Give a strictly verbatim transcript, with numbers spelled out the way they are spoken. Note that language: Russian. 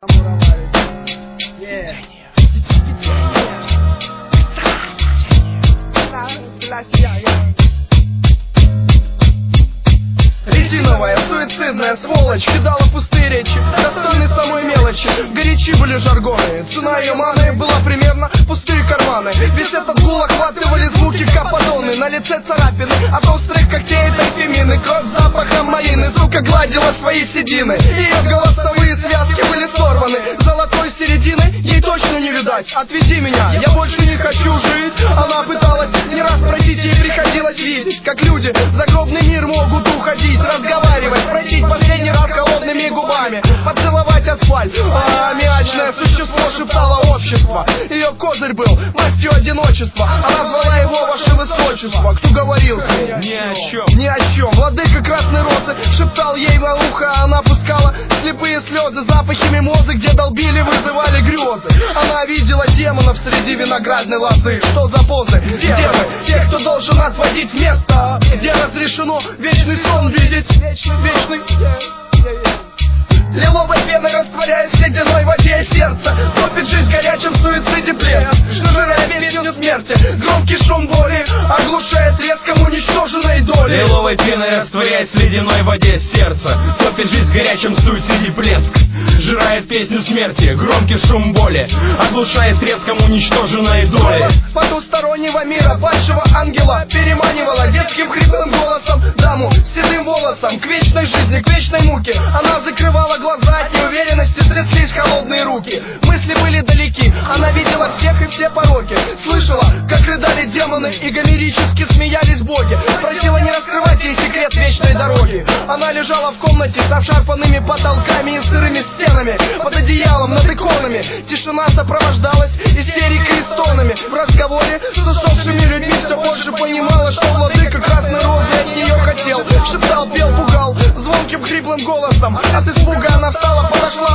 Резиновая, суицидная сволочь кидала пустые речи, достойные самой мелочи. Горячи были жаргоны, цена ее маны была примерно пустые карманы. Весь этот гул охватывали звуки каподоны, на лице царапины от острых когтей тайфемины. Кровь запахом малины, сука гладила свои седины. Ее голосовые связки были сорваны, золотой середины ей точно не видать. Отведи меня, я больше не хочу жить. Она пыталась не раз просить, ей приходилось видеть, как люди в загробный мир могут уходить, разговаривать, просить последний раз холодными губами, поцеловать асфальт. А аммиачное существо шептало общество. Ее козырь был мастью одиночества. Она звала его ваше высочество. Кто говорил с ней? Ни о чем. Ни о чем. Владыка красной розы шептал ей на ухо. Она пускала слепые слезы, запахи мимозы, где долбили, вызывали грезы. Она видела демонов среди виноградной лозы. Что за позы? Где вы? Те, кто должен отводить место, где разрешено вечный сон видеть. Вечный. Лиловой пеной растворяясь в ледяной воде сердце, топит жизнь в горячем суициде плен. Жирая песню смерти, громкий шум боли оглушает резком уничтоженной доли. Лиловой пеной растворяясь в ледяной воде сердце, топит жизнь в горячем суициде блеск. Жирает песню смерти, громкий шум боли оглушает треском уничтоженной доли. Потустороннего мира падшего ангела переманивала детским хриплым голосом даму с седым волосом к вечной жизни, к вечной муке. Она закрывала глаза от неуверенности, тряслись холодные руки. Мысли были далеки, она видела всех и все пороки. Слышала, как рыдали демоны и гомерически смеялись боги. Просила не раскрывать ей секрет вечной дороги. Она лежала в комнате с обшарпанными потолками и сырыми стенами, под одеялом, над иконами. Тишина сопровождалась истерикой и стонами. В разговоре с усопшими людьми все больше понимала, что владыка красной розы от нее хотел. Шептал, пел, пугал звонким хриплым голосом. От испуга она встала, подошла